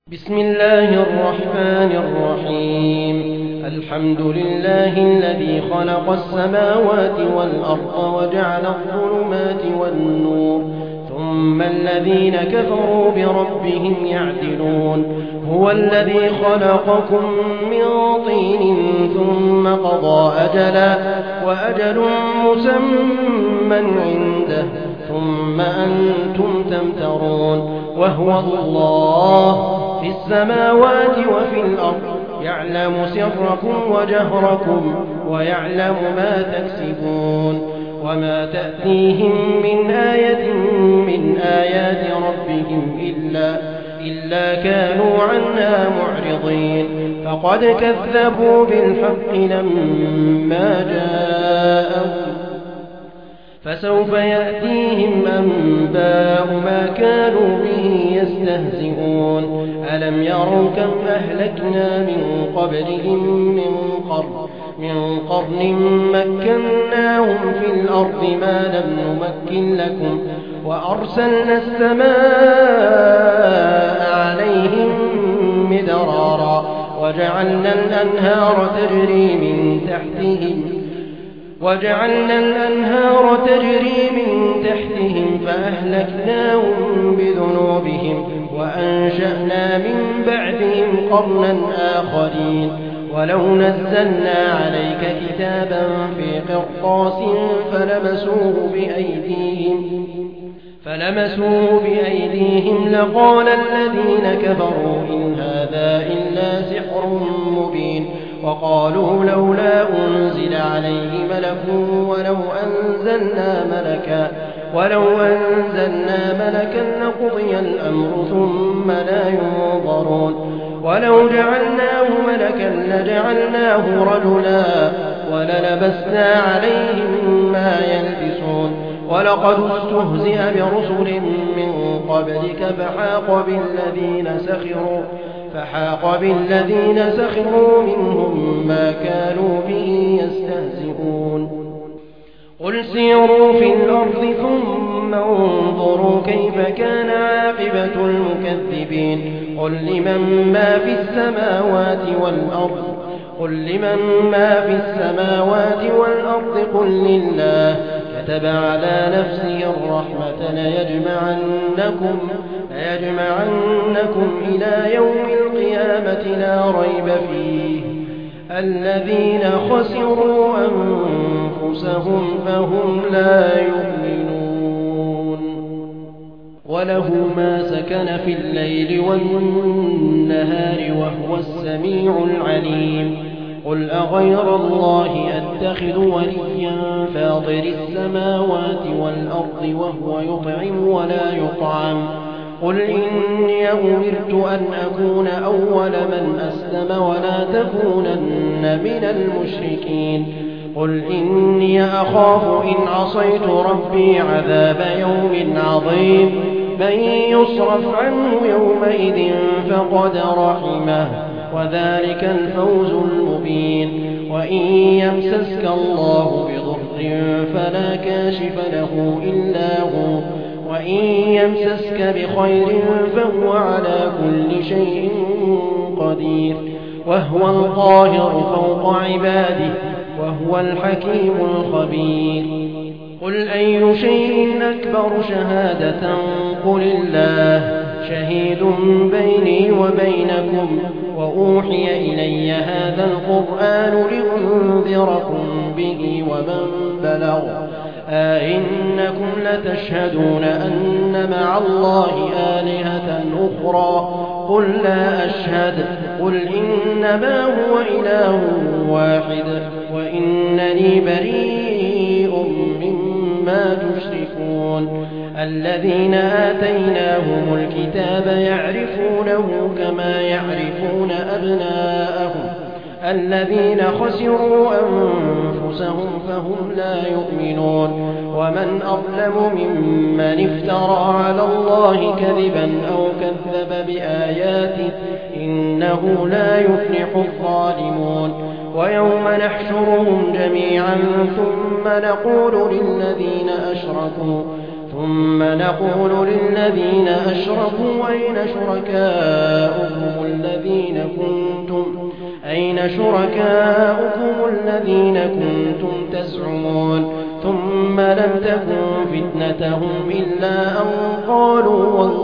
بسم الله الرحمن الرحيم. الحمد لله الذي خلق السماوات والأرض وجعل الظلمات والنور ثم الذين كفروا بربهم يعدلون. هو الذي خلقكم من طين ثم قضى أجلا وأجل مسمى عنده ثم أنتم تمترون. وهو الله في السماوات وفي الأرض يعلم سركم وجهركم ويعلم ما تكسبون. وما تأتيهم من آية من آيات ربهم إلا كانوا عنها معرضين. فقد كذبوا بالحق لما جاءهم فسوف يأتيهم أنباء ما كانوا به يستهزئون. ألم يروا كم أهلكنا من قبلهم من قرن مكناهم في الأرض ما لم نمكن لكم وأرسلنا السماء عليهم مدرارا وجعلنا الأنهار تجري من تحتهم فأهلكناهم بذنوبهم وأنشأنا من بعدهم قرنا آخرين. ولو نزلنا عليك كتابا في قرطاس فلمسوه بأيديهم لقال الذين كفروا إن هذا إلا سحر مبين. وقالوا لولا أنزل عليه ملك ولو أنزلنا ملكا لقضي الأمر ثم لا ينظرون. ولو جعلناه ملكا لجعلناه رجلا وللبسنا عليهم ما يلبسون. ولقد استهزئ برسل من قبلك فحاق بالذين سخروا منهم ما كانوا به يستهزئون. قل سيروا في الأرض ثم انظروا كيف كان عاقبة المكذبين. قل لمن ما في السماوات والأرض قل لله. كتب على نفسه الرحمة ليجمعنكم إلى يوم القيامة لا ريب فيه. الذين خسروا أنفسهم فهم لا يؤمنون. وله ما سكن في الليل والنهار وهو السميع العليم. قل أغير الله أتخذ وليا فاطر السماوات والأرض وهو يطعم ولا يطعم. قل إني أمرت أن أكون أول من أسلم ولا تكونن من المشركين. قل إني أخاف إن عصيت ربي عذاب يوم عظيم. من يصرف عنه يومئذ فقد رحمه وذلك الفوز المبين. وإن يمسسك الله بضر فلا كاشف له إلا هو وإن يمسسك بخير فهو على كل شيء قدير. وهو القاهر فوق عباده وهو الحكيم الخبير. قل أي شيء أكبر شهادة قل الله شهيد بيني وبينكم وأوحي إلي هذا القرآن لأنذركم به ومن بلغ. أئنكم لتشهدون أن مع الله آلهة أخرى قل لا أشهد. قل إنما هو إله واحد وإنني بريء مما تشركون. الذين آتيناهم الكتاب يعرفونه كما يعرفون أبناءهم. الذين خسروا أنفسهم فهم لا يؤمنون. ومن أظلم ممن افترى على الله كذبا أو كذب بآياته إنه لا يفلح الظالمون. ويوم نحشرهم جميعا ثم نقول للذين أشركوا أين شركاؤكم أين شركاؤكم الذين كنتم تزعمون ثم لم تكن فتنتهم إلا أن قالوا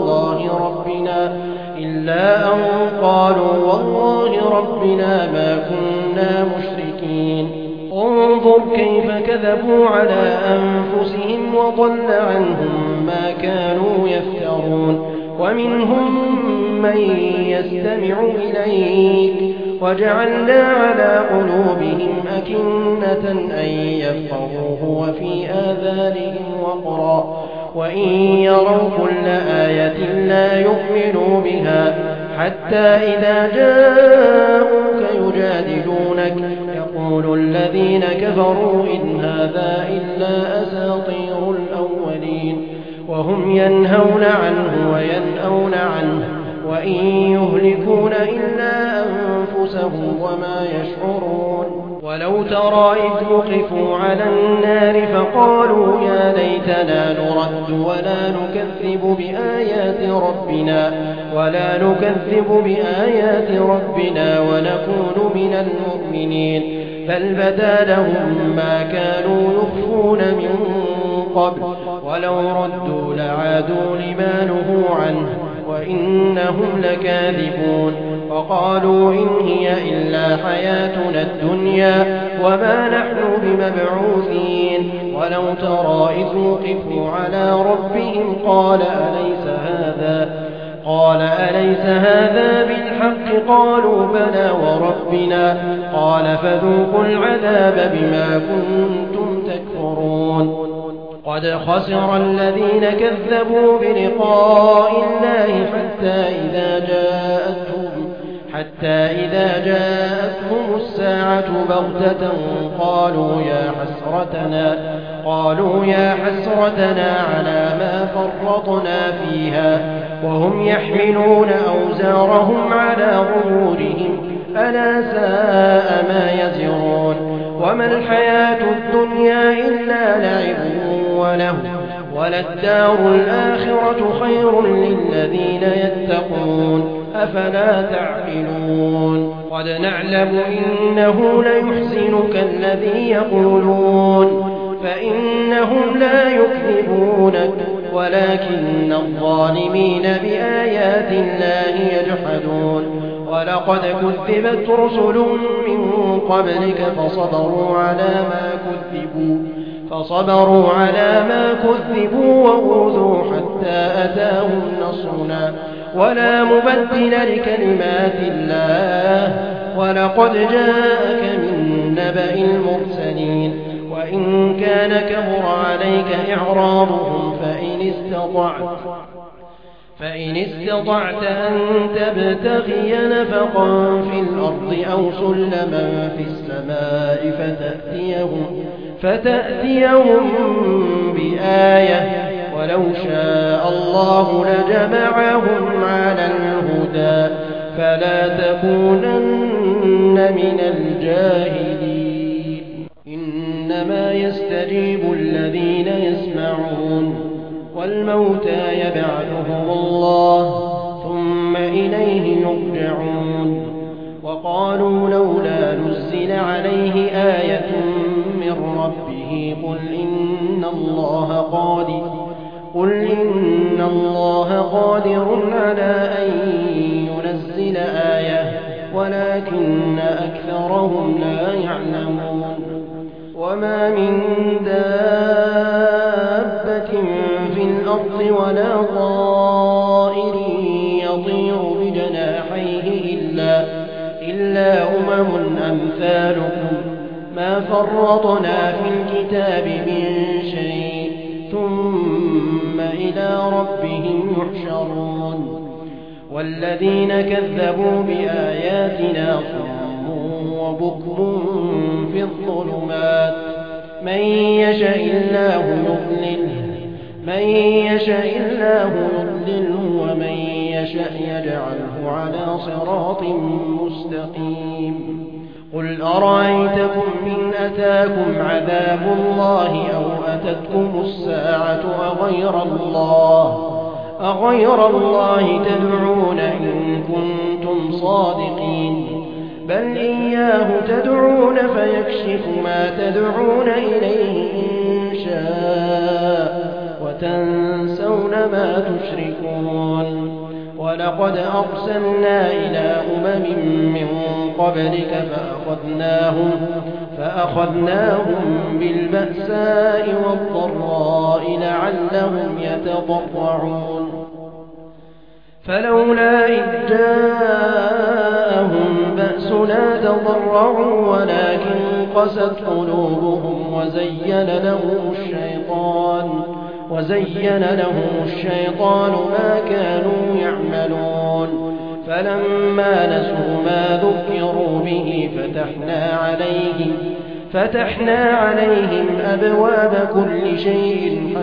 والله ربنا ما كنا مشركين انظر كيف كذبوا على أنفسهم وضل عنهم ما كانوا يفترون ومنهم من يستمع إليك وجعلنا على قلوبهم أكنة أن يفقهوه وفي آذانهم وقرا وإن يروا كل آية لا يؤمنوا بها حتى إذا جاءوك يجادلونك يقول الذين كفروا إن هذا إلا أساطير الأولين وهم ينهون عنه وينأون عنه وإن يهلكون إلا أنفسهم وما يشعرون ولو ترى إذ وقفوا على النار فقالوا يا ليتنا نرد ولا نكذب بآيات ربنا ونكون من المؤمنين بل بدا لهم ما كانوا يخفون من قبل ولو ردوا لعادوا لما نهوا عنه وإنهم لكاذبون وقالوا إن هي إلا حياتنا الدنيا وما نحن بمبعوثين ولو ترى إذ وقفوا على ربهم قال أليس هذا بالحق قالوا بلى وربنا قال فذوقوا العذاب بما كنتم تكفرون قد خسر الذين كذبوا بلقاء الله حتى إذا جاءتهم الساعة بغتة قالوا يا حسرتنا على ما فرطنا فيها وهم يحملون أوزارهم على ظهورهم ألا ساء ما يزرون وما الحياة الدنيا إلا لعب وله وللدار الآخرة خير للذين يتقون أفلا تعقلون قد نعلم إنه ليحزنك الذي يقولون فإنهم لا يكذبونك ولكن الظالمين بآيات الله يجحدون ولقد كذبت رسل من قبلك فصبروا على ما كذبوا وأوذوا حتى أتاهم نصرنا ولا مبدل لكلمات الله ولقد جاءك من نبأ المرسلين وإن كان كبر عليك إعراضهم فإن استطعت أن تبتغي نفقا في الأرض أو سلما في السماء فتأتيهم بآية ولو شاء الله لجمعهم على الهدى فلا تكونن من الجاهلين إنما يستجيب الذين يسمعون والموتى يبعثهم الله ثم إليه يرجعون وقالوا لولا نزل عليه آية من ربه قل إن الله قادر على أن ينزل آية ولكن أكثرهم لا يعلمون وما من دابة في الأرض ولا طائر يطير بجناحيه إلا أمم أمثالكم ما فرطنا في الكتاب من شيء ثم إلى ربهم يحشرون والذين كذبوا بآياتنا صم وبكم في الظلمات من يشاء الله يضلله ومن يشاء يجعله على صراط مستقيم قل أرأيتكم إن أتاكم عذاب الله أو أتتكم الساعة أغير الله تدعون إن كنتم صادقين بل إياه تدعون فيكشف ما تدعون إليه إن شاء وتنسون ما تشركون ولقد أرسلنا إلى من قبلك فأخذناهم بالبأساء والضراء لعلهم يتضرعون فلولا إذ جاءهم بأسنا تضرعوا ولكن قست قلوبهم وزين لهم الشيطان ما كانوا يعملون فلما نسوا ما ذكروا به فتحنا عليهم أبواب كل شيء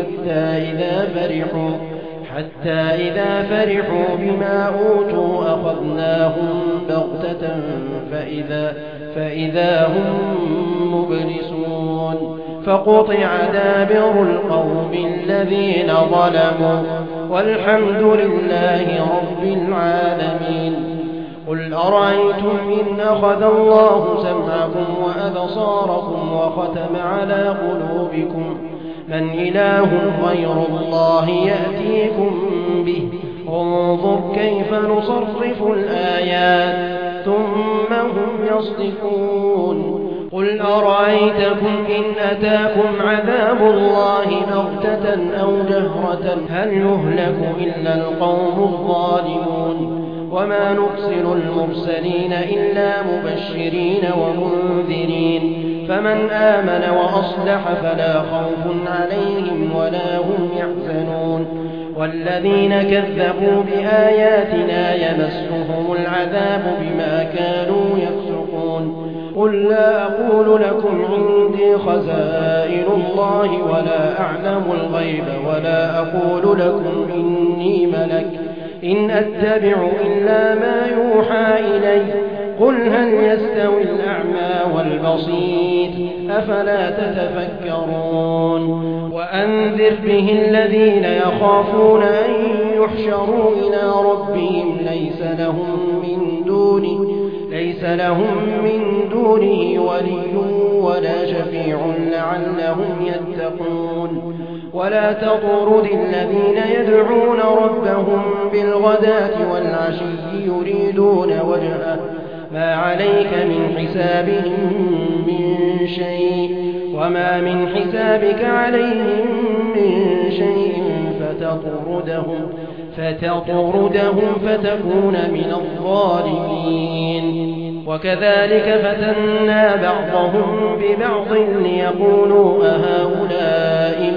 حتى إذا فرحوا بما أوتوا أخذناهم بغتة فإذا هم مبلسون فقطع دابر القوم الذين ظلموا والحمد لله رب العالمين قل أرأيتم إن أخذ الله سمعكم وأبصاركم وختم على قلوبكم من إله غير الله يأتيكم به انظر كيف نصرف الآيات ثم هم يصدفون قل أرأيتكم إن أتاكم عذاب الله بغتة أو جهرة هل يهلك إلا القوم الظالمون وما نرسل المرسلين إلا مبشرين ومنذرين فمن آمن وأصلح فلا خوف عليهم ولا هم يحزنون والذين كذبوا بآياتنا يمسهم العذاب بما كانوا يفسقون قل لا أقول لكم عندي خزائن الله ولا أعلم الغيب ولا أقول لكم إني ملك إن أتبع إلا ما يوحى إلي قل هل يستوي الأعمى والبصير أفلا تتفكرون وأنذر به الذين يخافون أن يحشروا إلى ربهم ليس لهم من دونه ولي ولا شفيع لعلهم يتقون ولا تطرد الذين يدعون ربهم بالغداة والعشي يريدون وجهه ما عليك من حسابهم من شيء وما من حسابك عليهم من شيء فتطردهم فتكون من الظالمين وكذلك فتنا بعضهم ببعض ليقولوا أهؤلاء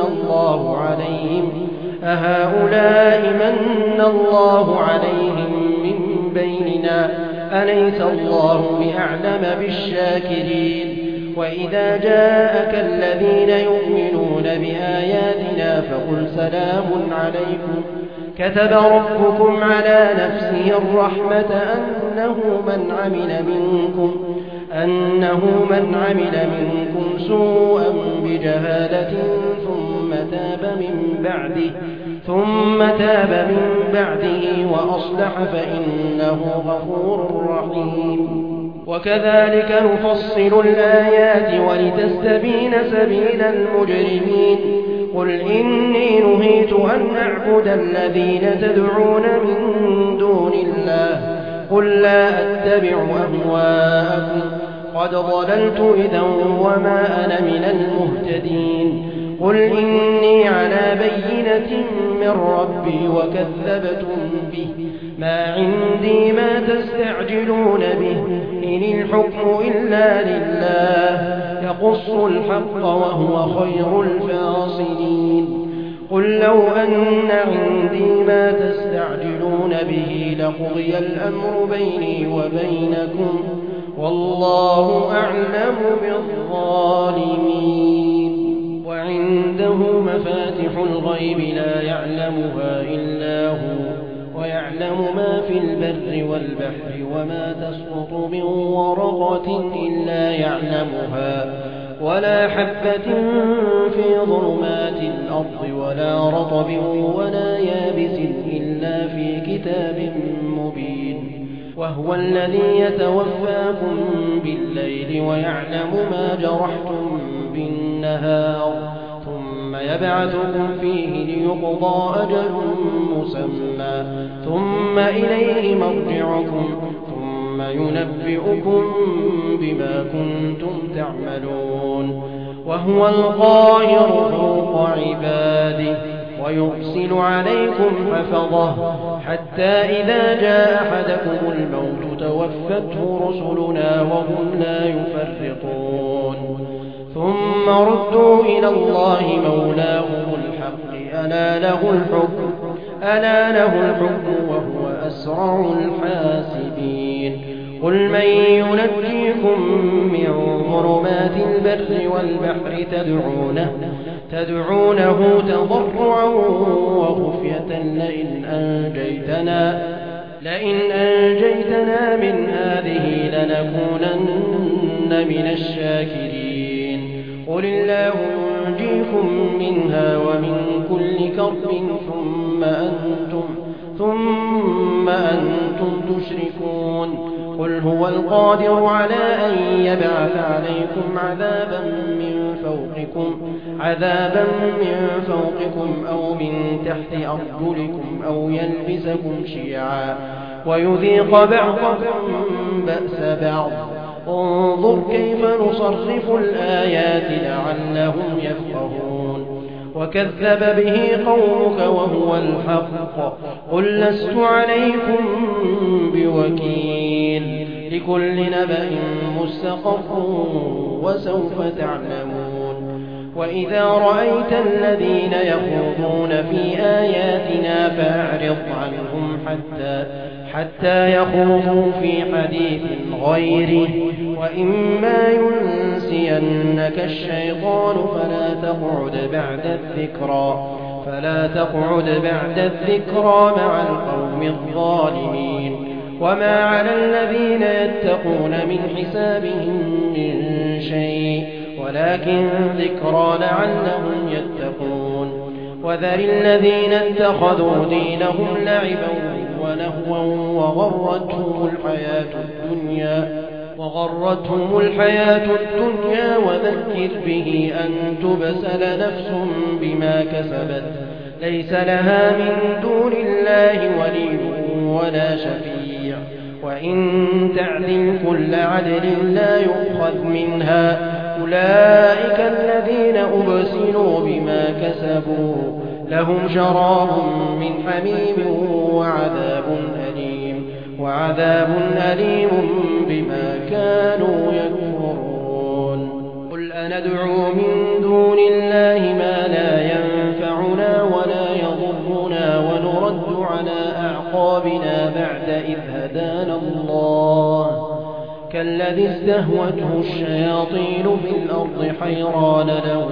من الله عليهم من بيننا أليس الله بأعلم بالشاكرين وإذا جاءك الذين يؤمنون بآياتنا فقل سلام عليكم كتب ربكم على نفسه الرحمة أنه من عمل منكم سوءا بجهالة ثم تاب من بعده وأصلح فإنه غفور رحيم وكذلك نفصل الآيات ولتستبين سبيل المجرمين قل إني نهيت أن أعبد الذين تدعون من دون الله قل لا أتبع أهواءكم قد ضللت إذا وما أنا من المهتدين قل إني على بينة من ربي وكذبتم به ما عندي ما تستعجلون به إن الحكم إلا لله يقص الحق وهو خير الفاصلين قل لو أن عندي ما تستعجلون به لقضي الأمر بيني وبينكم والله أعلم بالظالمين وعنده مفاتح الغيب لا يعلمها إلا هو ويعلم ما في البر والبحر وما تسقط من ورقة إلا يعلمها ولا حبة في ظلمات الأرض ولا رطب ولا يابس إلا في كتاب مبين وهو الذي يتوفاكم بالليل ويعلم ما جرحتم بالنهار ثم يبعثكم فيه ليقضى أجل مسمى ثم إليه مرجعكم ثم ينبئكم بما كنتم تعملون وهو القاهر فوق عباده ويرسل عليكم حفظه حتى إذا جاء أحدكم الموت توفته رسلنا وهم لا يفرطون ثم ردوا إلى الله مولاهم الحق ألا له الحكم وهو أسرع الحاسبين قل من ينجيكم من ظلمات البر والبحر تدعونه تضرعا وخفية لئن أنجيتنا من هذه لنكونن من الشاكرين قل الله ينجيكم منها ومن كل كرب ثم أنتم تشركون قل هو القادر على أن يبعث عليكم عذابا من فوقكم أو من تحت أرجلكم أو يلبسكم شيعا ويذيق بعضكم بأس بعض انظر كيف نصرف الآيات لعلهم يفقهون وكذب به قومك وهو الحق قل لست عليكم بوكيل لكل نبأ مستقر وسوف تعلمون وإذا رأيت الذين يخوضون في آياتنا فأعرض عنهم حتى يخوضوا في حديث غيره وإما ينسينك الشيطان فلا تقعد بعد الذكرى مع القوم الظالمين وما على الذين يتقون من حسابهم من شيء ولكن ذكرى لعلهم يتقون وذر الذين اتخذوا دينهم لعبا ولهوا وغرتهم الحياة الدنيا وذكر به أن تبسل نفس بما كسبت ليس لها من دون الله ولي ولا شفيع وإن تعدل كل عدل لا يؤخذ منها أولئك الذين أبسلوا بما كسبوا لهم شراب من حميم وعذاب أليم بما كانوا يكفرون قل أندعو من دون الله ما لا ينفعنا ولا يضرنا ونرد على أعقابنا بعد إذ هدانا الله كالذي استهوته الشياطين في الأرض حيران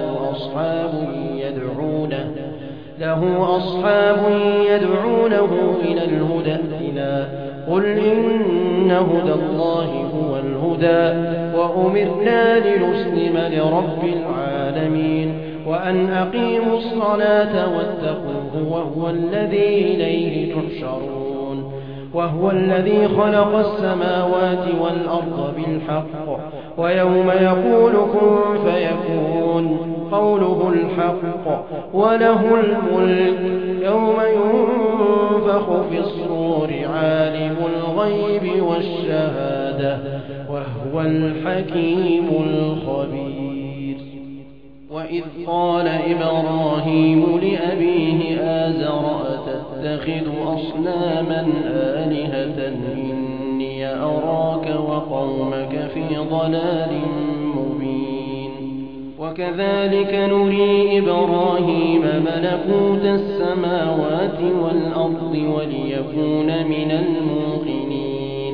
له أصحاب يدعونه إلى الهدى ائتنا قل إن هدى الله هو الهدى وأمرنا لنسلم لرب العالمين وأن أقيموا الصلاة واتقوه وهو الذي إليه تحشرون وهو الذي خلق السماوات والأرض بالحق ويوم يقول كن فيكون قوله الحق وله الملك يوم ينفخ في الصور عالم الغيب والشهادة وهو الحكيم الخبير وإذ قال إبراهيم لأبيه آزر أتتخذ أصناما آلهة إني أراك وقومك في ضلال مبين وكذلك نري إبراهيم ملكوت السماوات والأرض وليكون من الموقنين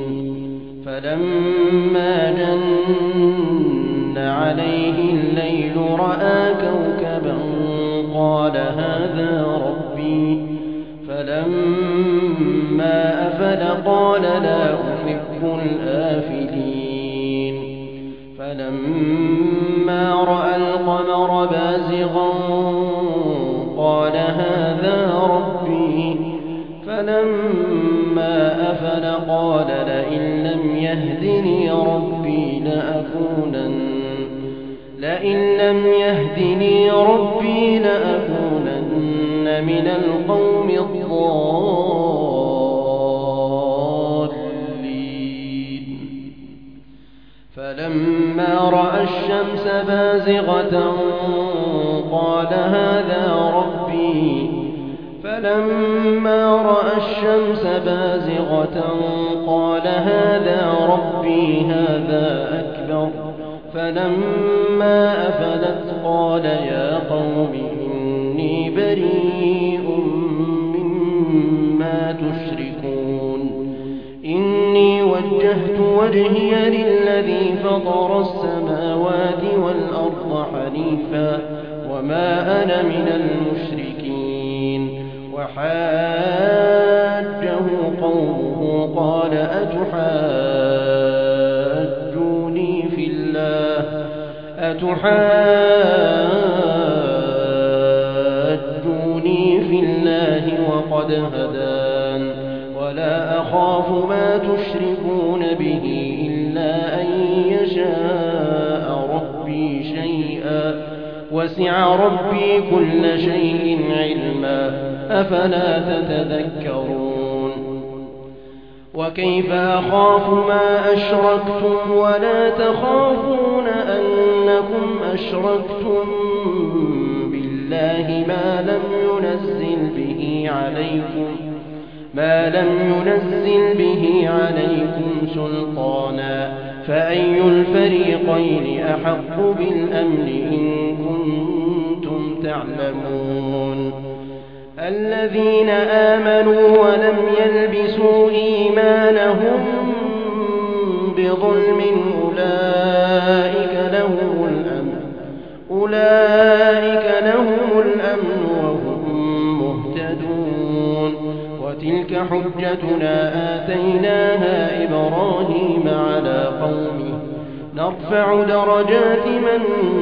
فلما جن عليه الليل رأى كوكبا قال هذا ربي فلما أفل قال لا أحب الآفلين فلما رأى القمر بازغا قال هذا ربي فلما أفل آفل قال لئن لم يهدني ربي لأكونن من القوم الضالين. فلما رأى الشمس بازغة قال هذا ربي هذا أكبر. فلما أفلت قال يا قوم إني بريء مما تشركون. إني وجهت وجهي للذي فطر السماوات والأرض حنيفا وما أنا من المشركين. وحاجه قومه قال أتحاجوني في الله وقد هدان ولا أخاف ما تشركون به إلا أن يشاء ربي شيئا وسع ربي كل شيء علما أفلا تتذكرون. وكيف أخاف ما أشركتم ولا تخافون أنكم أشركتم بالله ما لم ينزل به عليكم سلطانا فأي الفريقين أحق بالأمن إن كنتم تعلمون. الذين آمنوا ولم يلبسوا إيمانهم بظلم أولئك لهم الأمن وهم مهتدون. وتلك حجتنا آتيناها إبراهيم على قومه نرفع درجات من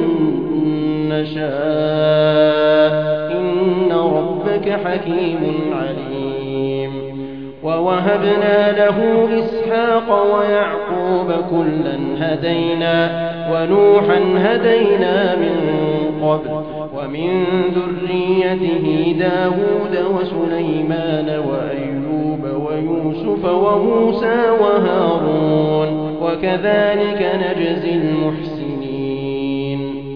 نشاء إن ربك حكيم عليم. ووهبنا له إسحاق ويعقوب كلا هدينا ونوحا هدينا من قبل ومن ذريته داود وسليمان وأيوب ويوسف وموسى وهارون وكذلك نجزي المحسنين.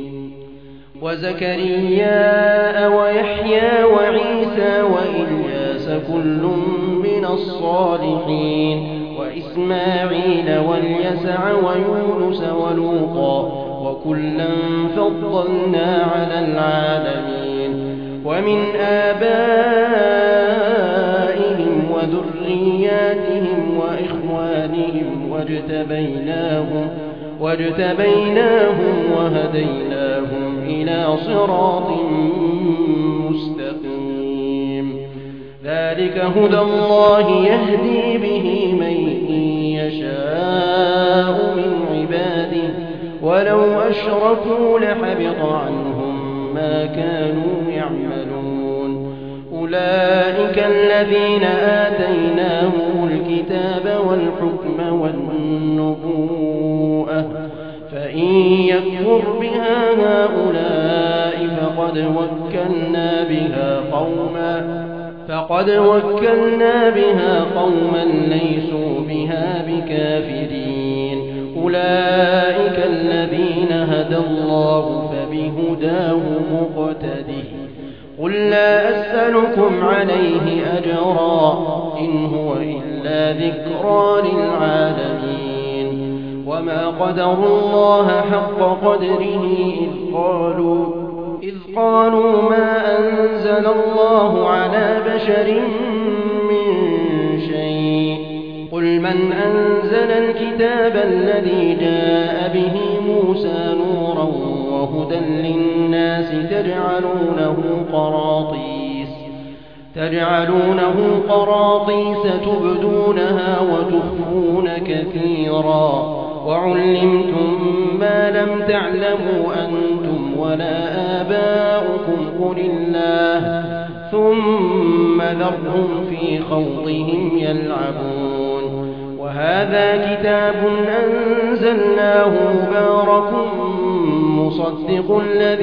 وزكريا ويحيى وعيسى وإلياس كل من الصالحين وإسماعيل واليسع ويونس ولوطا وكلا فضلنا على العالمين. ومن آبائهم وذرياتهم وإخوانهم واجتبيناهم وهديناهم إلى صراط مستقيم. ذلك هدى الله يهدي به من يشاء من عباده ولو أشركوا لحبط عنهم ما كانوا يعملون. أولئك الذين آتيناهم الكتاب والحكم والنبوءة فإن يكفر بها هؤلاء فقد وكلنا بها قوما ليسوا بها بكافرين. أولئك الذين هدى الله فبهداه مقتده. قل لا أسألكم عليه أجرا إن هو إلا ذكرى للعالمين. وما قدروا الله حق قدره إذ قالوا ما أنزل الله على بشر من شيء. قل من أنزل الكتاب الذي جاء به موسى نورا وهدى للناس تجعلونه قراطيس تبدونها وتخفون كثيرا وعلمتم ما لم تعلموا أنتم ولا آباؤكم قل الله ثم ذرهم في خوضهم يلعبون. وهذا كتاب أنزلناه مبارك مصدق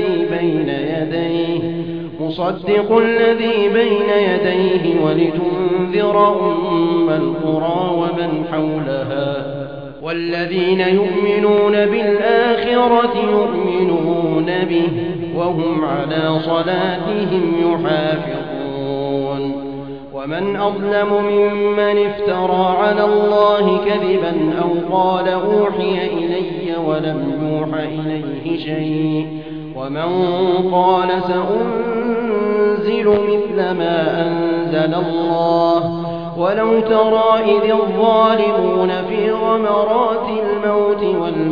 الذي بين يديه ولتنذر أم القرى ومن حولها والذين يؤمنون بالآخرة يؤمنون به وهم على صلاتهم يحافظون ومن أظلم ممن افترى على الله كذبا أو قال أوحي إلي ولم يوح إليه شيء ومن قال سأنزل مثل ما أنزل الله ولو ترى إذ الظالمون في غمرات الموت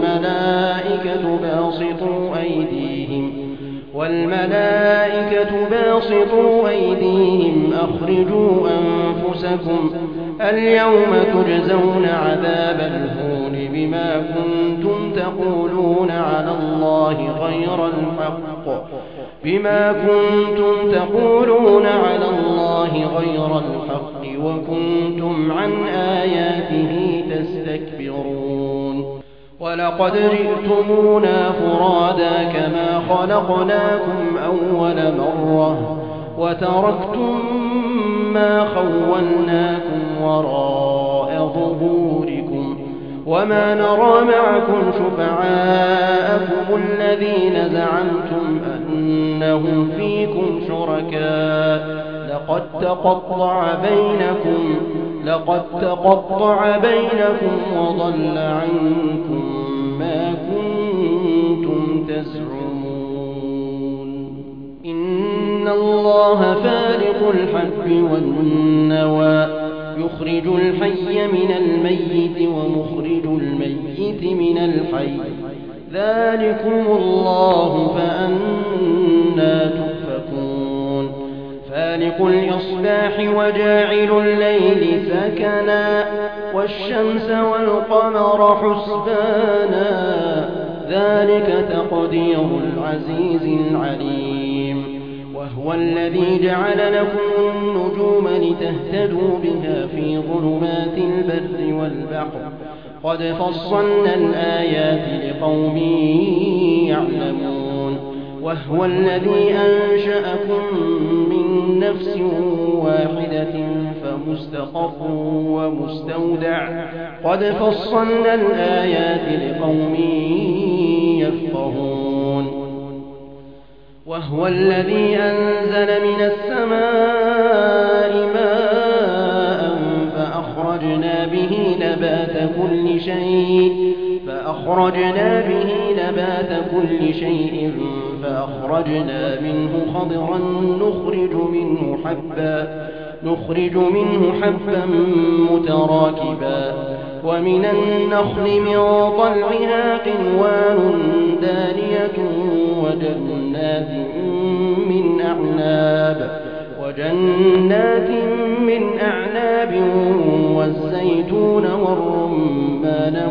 والملائكة باسطوا أيديهم أخرجوا أنفسكم اليوم تجزون عذاب الهون بما كنتم تقولون على الله غير الحق وكنتم عن آياته تستكبرون ولقد جئتمونا فرادا كما خلقناكم أول مرة وتركتم ما خولناكم وراء ظهوركم وما نرى معكم شفعاءكم الذين زعمتم أنهم فيكم شركاء لقد تقطع بينكم وضل عنكم ما كنتم تزعمون إن الله فالق الحب والنوى يخرج الحي من الميت ومخرج الميت من الحي ذلكم الله فأنى تؤفكون فالق الإصباح وجاعل الليل سكنا والشمس والقمر حسبانا ذلك تقدير العزيز العليم وهو الذي جعل لكم النجوم لتهتدوا بها في ظلمات البر والبحر قد فصلنا الآيات لقوم يعلمون وهو الذي أنشأكم من نفس واحدة فمستقر ومستودع قد فصلنا الآيات لقوم يفقهون وهو الذي أنزل من السماء ماء فأخرجنا به نبات كل شيء فأخرجنا منه خضرا نخرج منه حبا متراكبا ومن النخل من طلعها قنوان دانية وجنات من أعناب والزيتون والرمان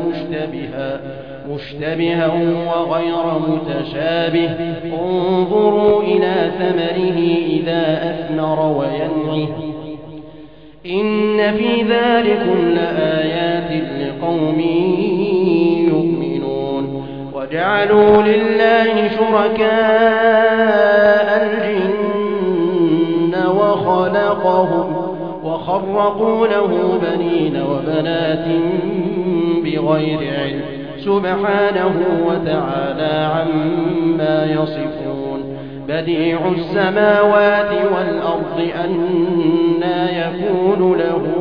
مشتبها وغير متشابه انظروا إلى ثمره إذا أثمر وينعه إن في ذلكم لآيات لقوم يؤمنون وجعلوا لله شركاء الجن وخرقوا له بنين وبنات بغير علم سبحانه وتعالى عما يصفون بديع السماوات والأرض أنى يكون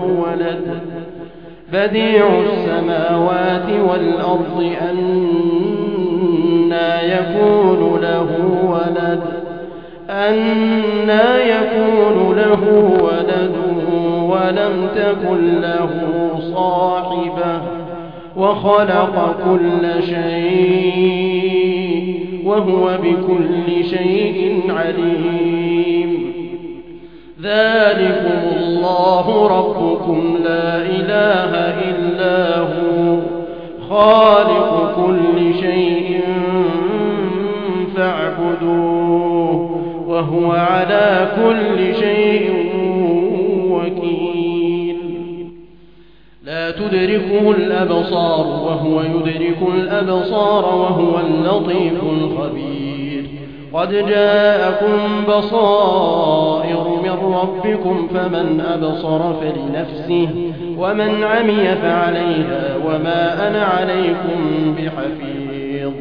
له ولد ولم تكن له صاحبة وخلق كل شيء وهو بكل شيء عليم ذلكم الله ربكم لا إله إلا هو خالق كل شيء فاعبدوه وهو على كل شيء وكيل لا تدركه الأبصار وهو يدرك الأبصار وهو اللطيف الخبير. قد جاءكم بصائر من ربكم فمن أبصر فلنفسه ومن عمي فعليها وما أنا عليكم بحفيظ.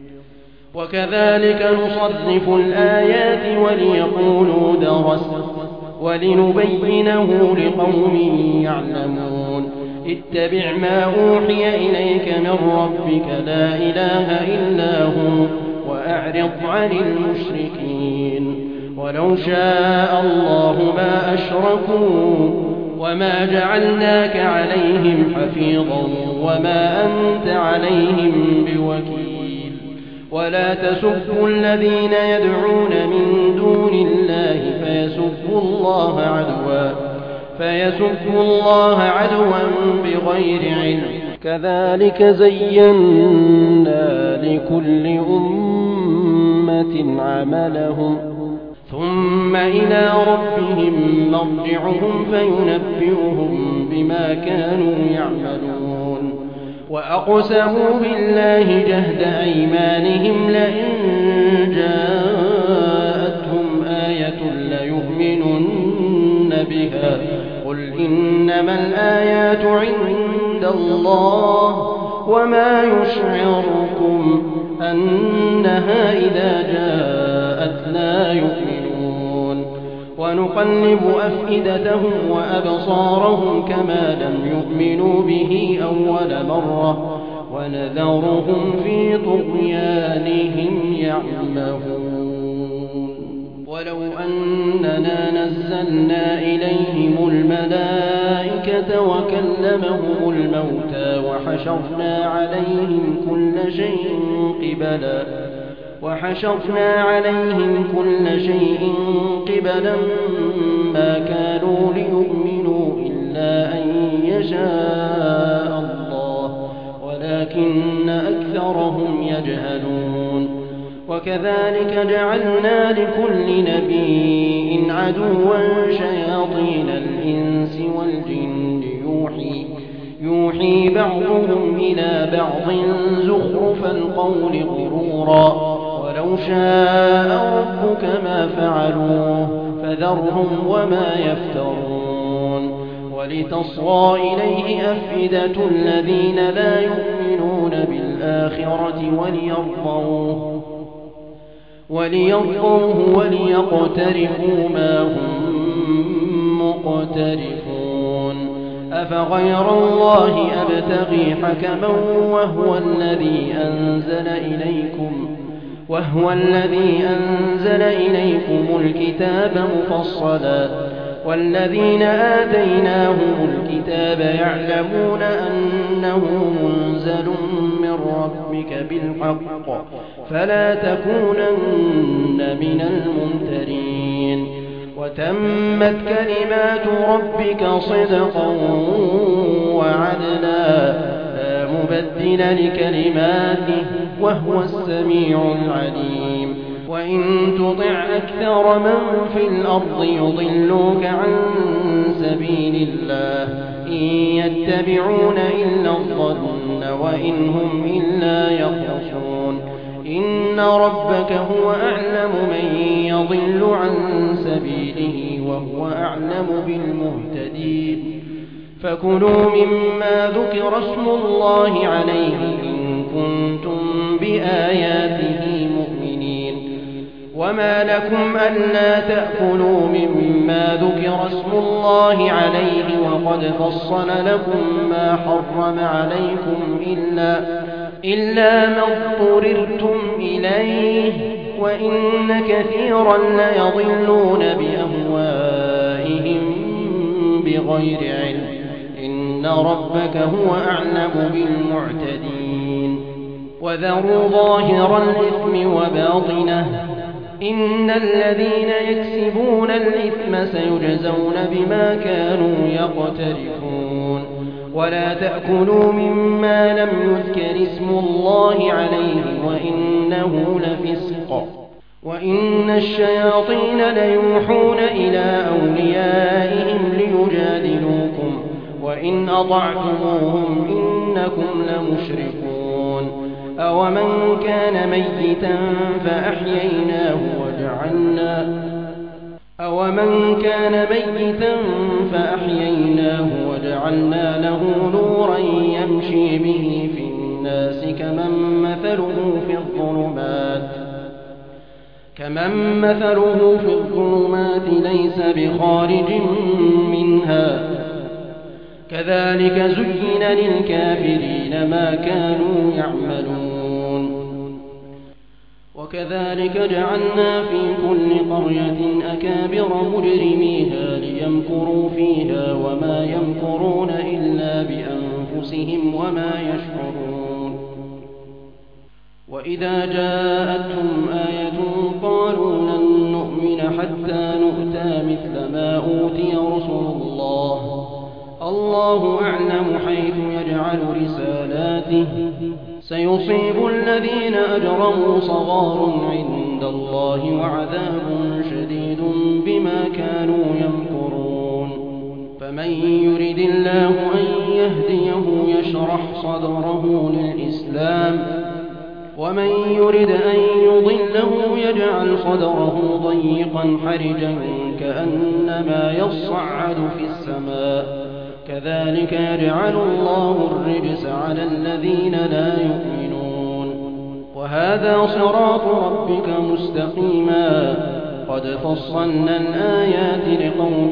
وكذلك نصرف الآيات وليقولوا درست ولنبينه لقوم يعلمون. اتبع ما أوحي إليك من ربك لا إله إلا هو وأعرض عن المشركين. ولو شاء الله ما أشركوا وما جعلناك عليهم حفيظا وما أنت عليهم بوكيل. ولا تسبوا الذين يدعون من دون الله فيسبوا الله عدوا بغير علم. كذلك زينا لكل أمة عملهم ثم إلى ربهم مرجعهم فينبئهم بما كانوا يعملون. وأقسموا بالله جهد أيمانهم لئن جاءتهم آية ليؤمنن بها قل إنما الآيات عند الله وما يشعركم أنها إذا جاءت لا يؤمنون. ونقلب أفئدتهم وأبصارهم كما لم يؤمنوا به أول مرة ونذرهم في طغيانهم يعمهون. ولو أننا نزلنا إليهم الملائكة وكلمهم الموتى وحشرنا عليهم كل شيء قبلا ما كانوا ليؤمنوا إلا أن يشاء الله ولكن أكثرهم يجهلون. وكذلك جعلنا لكل نبي عدوا شياطين الإنس والجن يوحي بعضهم إلى بعض زخرف القول غرورا. ولو شاء ربك ما فعلوه فذرهم وما يفترون. ولتصغى إليه أفئدة الذين لا يؤمنون بالآخرة وليرضوه وليقترفوا ما هم مقترفون. أفغير الله أبتغي حكما وهو الذي أنزل إليكم الكتاب مفصلا والذين آتيناهم الكتاب يعلمون أنه منزل من ربك بالحق فلا تكونن من الممترين. وتمت كلمات ربك صدقا وعدلا لا مبدل لكلماته وهو السميع العليم. وإن تطع أكثر من في الأرض يضلوك عن سبيل الله إن يتبعون إلا الظن وإن هم إلا يخرصون. إن ربك هو أعلم من يضل عن سبيله وهو أعلم بالمهتدين. فكلوا مما ذكر اسم الله عليه إن كنتم بآياته مؤمنين. وما لكم ألا تأكلوا مما ذكر اسم الله عليه وقد فصل لكم ما حرم عليكم إلا ما اضطررتم إليه وإن كثيرا ليضلون بأهوائهم بغير علم. إن ربك هو أعلم بالمعتدين. وذروا ظاهر الإثم وباطنه إن الذين يكسبون الإثم سيجزون بما كانوا يقترفون. ولا تأكلوا مما لم يذكر اسم الله عليه وإنه لفسق وإن الشياطين ليوحون إلى أوليائهم ليجادلوكم وإن أطعتموهم إنكم لمشركون أومن كان ميتا فأحييناه وجعلنا له نورا يمشي به في الناس كمن مثله في الظلمات ليس بخارج منها كذلك زين للكافرين ما كانوا يعملون وكذلك جعلنا في كل قرية أكابر مجرميها ليمكروا فيها وما يمكرون إلا بأنفسهم وما يشعرون وإذا جاءتهم آية قالوا لن نؤمن حتى نؤتى مثل ما أوتي رسل الله أعلم حيث يجعل رسالاته سيصيب الذين أجرموا صغار عند الله وعذاب شديد بما كانوا يمكرون فمن يرد الله أن يهديه يشرح صدره للإسلام ومن يرد أن يضله يجعل صدره ضيقا حرجا كأنما يصعد في السماء كذلك يجعل الله الرجس على الذين لا يؤمنون وهذا صراط ربك مستقيما قد فصلنا الآيات لقوم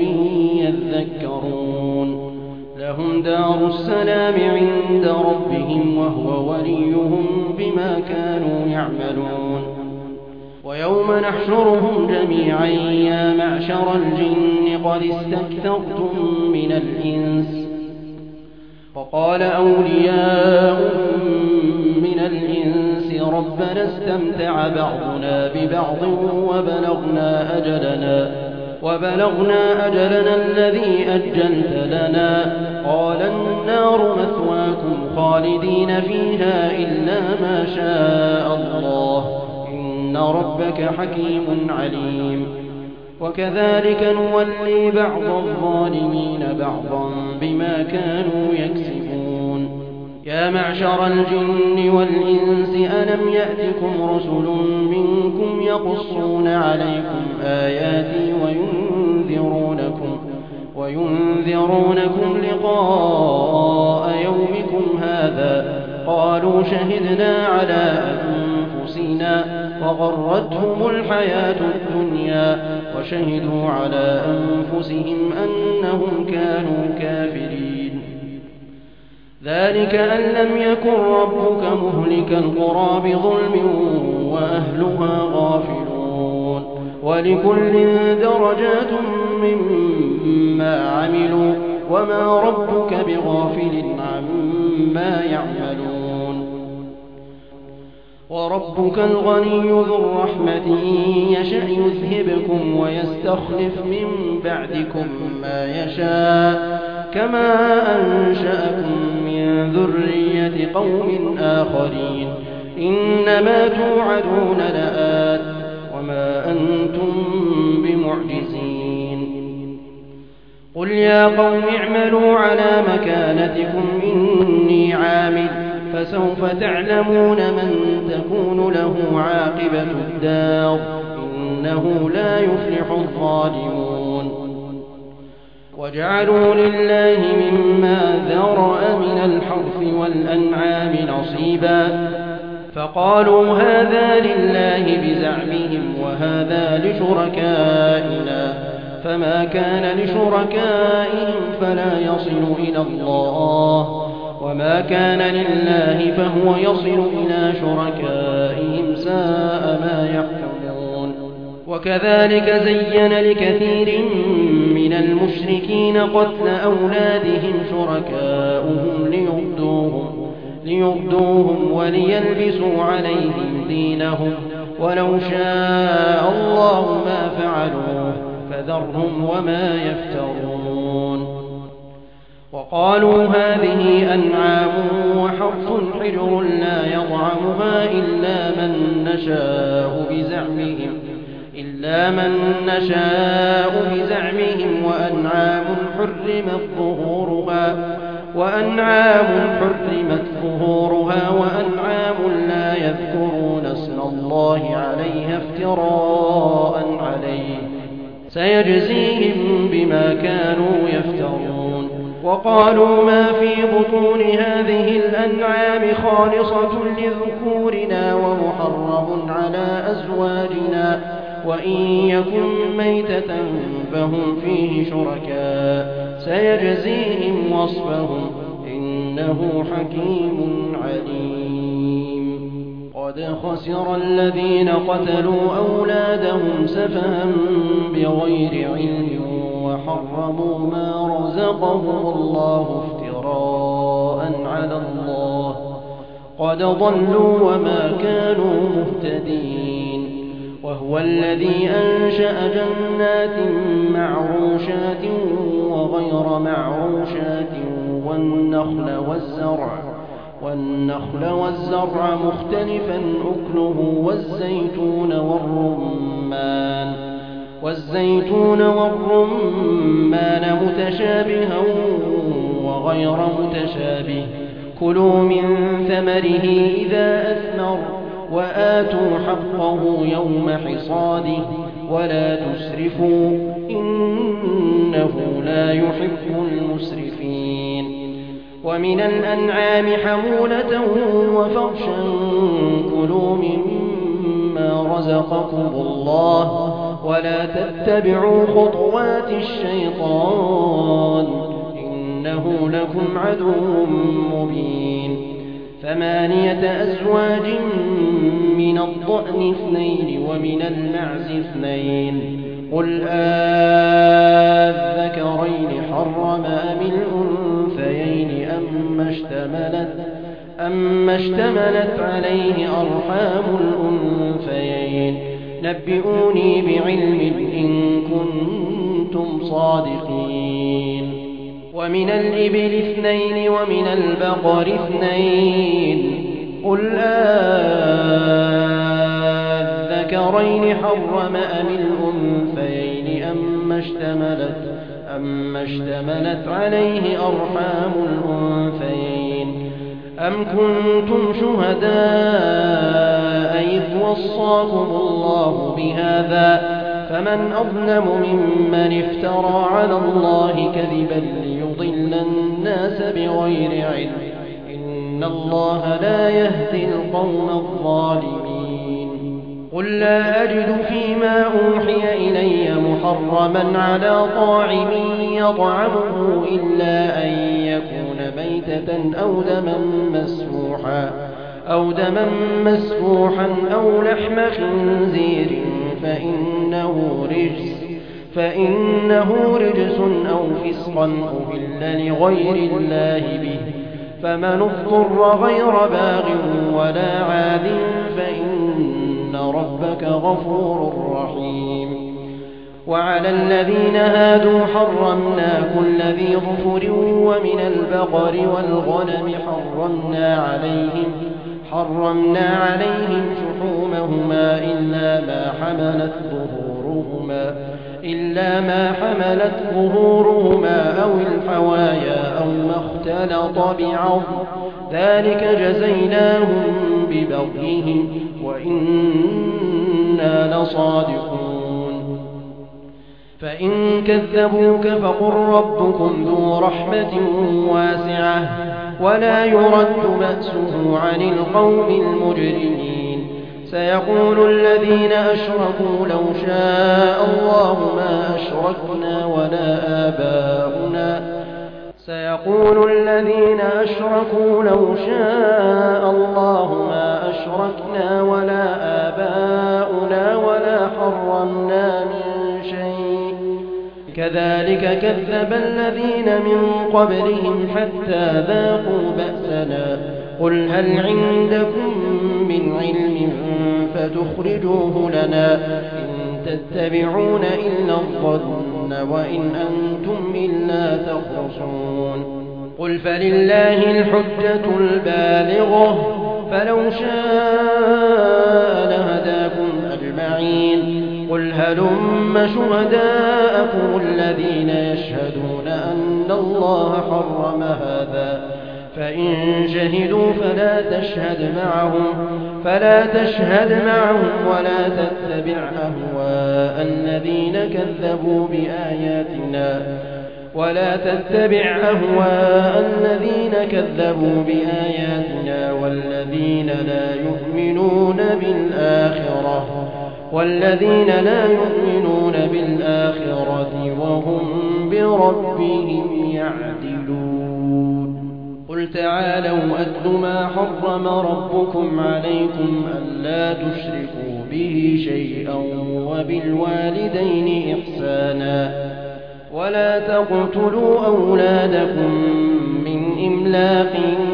يذكرون لهم دار السلام عند ربهم وهو وليهم بما كانوا يعملون ويوم نحشرهم جميعا يا معشر الجن قد استكثرتم من الإنس وقال أولياؤهم من الإنس ربنا استمتع بعضنا ببعض وبلغنا أجلنا الذي أجلت لنا قال النار مثواكم خالدين فيها إلا ما شاء الله إن ربك حكيم عليم وكذلك نولي بعض الظالمين بعضا بما كانوا يكسبون يا معشر الجن والإنس ألم يأتكم رسل منكم يقصون عليكم آياتي وينذرونكم لقاء يومكم هذا قالوا شهدنا على أنفسنا وغرتهم الحياة الدنيا وشهدوا على أنفسهم أنهم كانوا كافرين ذلك أن لم يكن ربك مهلك القرى بظلم وأهلها غافلون ولكل درجات مما عملوا وما ربك بغافل عما يعملون وربك الغني ذو الرحمة يشأ يذهبكم ويستخلف من بعدكم ما يشاء كما أنشأكم من ذرية قوم آخرين إنما توعدون لآت وما أنتم بمعجزين قل يا قوم اعملوا على مكانتكم إني عامل فسوف تعلمون من تكون له عاقبة الدار إنه لا يفلح الظالمون وجعلوا لله مما ذرأ من الحرث والأنعام نصيبا فقالوا هذا لله بزعمهم وهذا لشركائنا فما كان لشركائهم فلا يصل إلى الله وما كان لله فهو يصل إلى شركائهم ساء ما يحكمون وكذلك زين لكثير من المشركين قتل أولادهم شركاؤهم ليردوهم وليلبسوا عليهم دينهم ولو شاء الله ما فعلوه فذرهم وما يفترون وقالوا هذه أنعام وحرث حجر لا يطعمها إلا من نشاء إلا من نشاء بزعمهم وأنعام حرمت ظهورها وأنعام لا يذكرون اسم الله عليها افتراء عليه سيجزيهم بما كانوا يفترون. وقالوا ما في بطون هذه الأنعام خالصة لذكورنا ومحرم على أزواجنا وإن يكن ميتة فهم فيه شركاء سيجزيهم وصفهم إنه حكيم عليم. قد خسر الذين قتلوا أولادهم سفها بغير علم وحرموا ما رزقهم الله افتراء على الله قد ضلوا وما كانوا مهتدين. وهو الذي أنشأ جنات معروشات وغير معروشات والنخل والزرع مختلفا أكله والزيتون والرمان متشابها وغير متشابه كلوا من ثمره إذا أثمر وآتوا حقه يوم حصاده ولا تسرفوا إنه لا يحب المسرفين. ومن الأنعام حمولة وفرشا كلوا مما رزقكم الله ولا تتبعوا خطوات الشيطان إنه لكم عدو مبين. 8 أزواج من الضأن 2 ومن المعز 2 قل الذكرين حرم أم الأنثيين أما اشتملت عليه أرحام الأنثيين نبئوني بعلم إن كنتم صادقين. ومن الإبل 2 ومن البقر 2 قل الذكرين حرم أم الأنثيين أما اشتملت عليه أرحام الأنثيين أم كنتم شهداء إذ وصاكم الله بهذا فمن أظلم ممن افترى على الله كذبا ليضل الناس بغير علم إن الله لا يهدي القوم الظالمين. قل لا أجد فيما أوحي إلي محرما على طاعم يطعمه إلا أن يكون ميتة أو دما مسفوحا أو لحم خنزير فإنه رجس أو فسقا أهل لغير الله به فمن اضطر غير باغ ولا عاد فإن ربك غفور رحيم. وعلى الذين هادوا حرمنا كل ذي ظفر ومن البقر والغنم حرمنا عليهم شحومهما إلا ما حملت ظهورهما أو الحوايا أو ما اختلط بعظم ذلك جزيناهم ببغيهم وإنا لصادقون. فإن كذبوك فقل ربكم ذو رحمة واسعة ولا يرد بأسه عن القوم المجرمين. سيقول الذين أشركوا لو شاء الله ما أشركنا ولا آباؤنا ولا حرمنا من شيء كذلك كذب الذين من قبلهم حتى ذاقوا بأسنا قل هل عندكم من علم فتخرجوه لنا إن تتبعون إلا الظن وإن أنتم إلا تخرصون. قل فلله الحجة البالغة فلو شاء لهداكم أجمعين. قل هلم شهداءكم الذين يشهدون أن الله حرم هذا فإن شهدوا فلا تشهد معهم ولا تتبع أهواء الذين كذبوا بآياتنا والذين لا يؤمنون بالآخرة وهم بربهم يعدلون قل تعالوا أتل ما حرم ربكم عليكم ألا تشركوا به شيئا وبالوالدين إحسانا ولا تقتلوا أولادكم من إملاق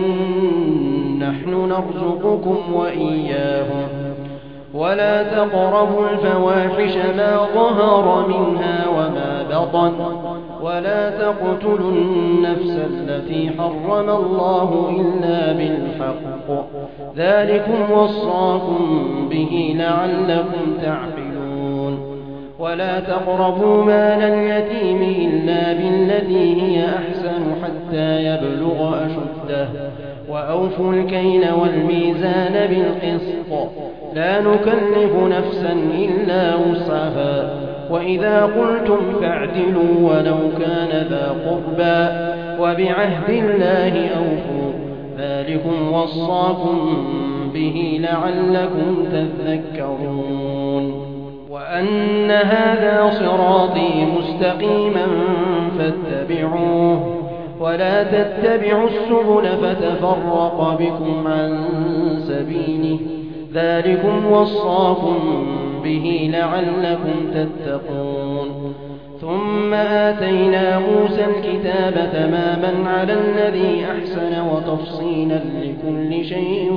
نحن نرزقكم وإياهم ولا تقربوا الفواحش ما ظهر منها وما بطن ولا تقتلوا النفس التي حرم الله إلا بالحق ذلكم وصاكم به لعلكم تعقلون ولا تقربوا مال اليتيم إلا بالتي هي أحسن حتى يبلغ أشده وأوفوا الكيل والميزان بالقسط لا نكلف نفسا إلا وسعها وإذا قلتم فاعدلوا ولو كان ذا قربى وبعهد الله أوفوا ذلكم وصاكم به لعلكم تذكرون وأن هذا صراطي مستقيما فاتبعوه ولا تتبعوا السبل فتفرق بكم عن سبيله ذلكم وصاكم به لعلكم تتقون ثم آتينا موسى الكتاب تماما على الذي أحسن وتفصيلا لكل شيء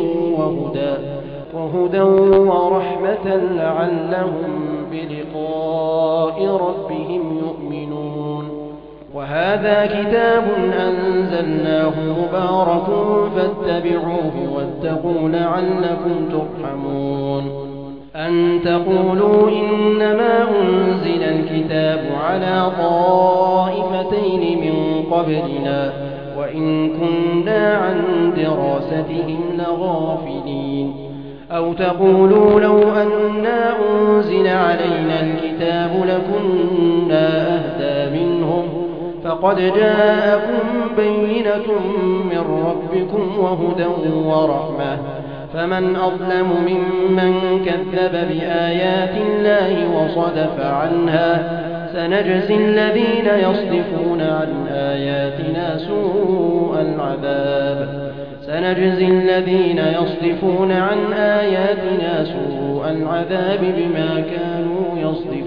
وهدى ورحمة لعلهم بلقاء ربهم يؤمنون وهذا كتاب أنزلناه مبارك فاتبعوه واتقوا لعلكم ترحمون أن تقولوا إنما أنزل الكتاب على طائفتين من قبلنا وإن كنا عن دراستهم لغافلين أو تقولوا لو أنا أنزل علينا الكتاب لكنا أهدى منهم فقد جاءكم بينة من ربكم وهدى ورحمة فمن أظلم ممن كذب بآيات الله وصدف عنها سنجزي الذين يصدفون عن آياتنا سوء العذاب بما كانوا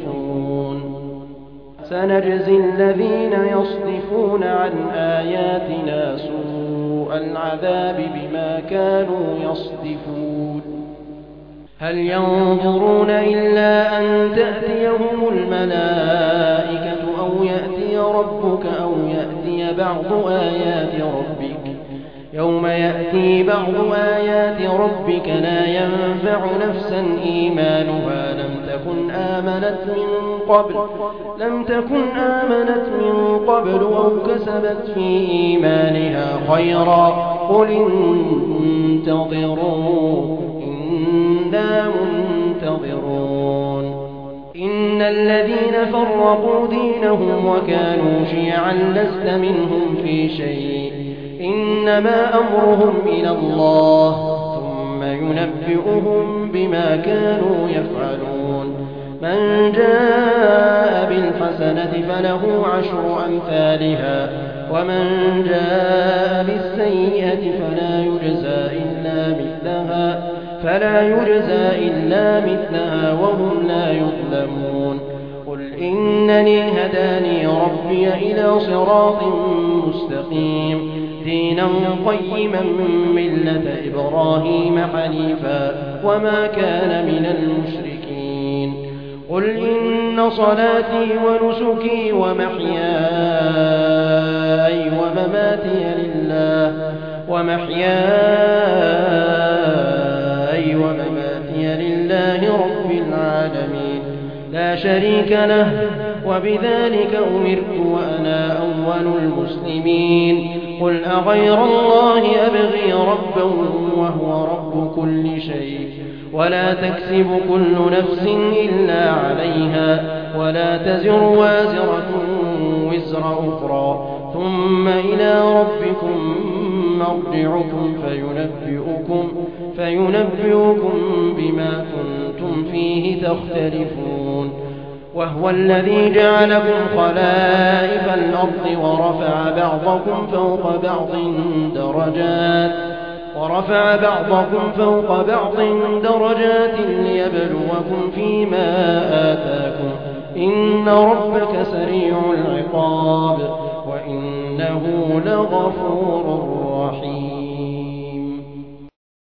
يصدفون هل ينظرون إلا أن تأتيهم الملائكة أو يأتي ربك أو يأتي بعض آيات ربك يوم يأتي بعض آيات ربك لا ينفع نفسا إيمانها لم تكن آمنت من قبل أو كسبت في إيمانها خيرا قل انتظروا إنا منتظرون إن الذين فرقوا دينهم وكانوا شيعا لست منهم في شيء إنما أمرهم إلى الله ثم ينبئهم بما كانوا يفعلون من جاء بالحسنة فله 10 أمثالها ومن جاء بالسيئة فلا يجزى إلا مثلها وهم لا يظلمون قل إنني هداني ربي إلى صراط مستقيم دينا قيما ملة إبراهيم حنيفا وما كان من المشركين قل إن صلاتي ونسكي ومحياي ومماتي لله رب العالمين لا شريك له وبذلك أمرت وأنا أول المسلمين قل أغير الله أبغي ربا وهو رب كل شيء ولا تكسب كل نفس إلا عليها ولا تزر وازرة وزر أخرى ثم إلى ربكم مرجعكم فينبئكم بما كنتم فيه تختلفون وهو الذي جعلكم خلائف الأرض ورفع بعضكم فوق بعض درجات ليبلوكم فيما آتاكم إن ربك سريع العقاب وإنه لغفور رحيم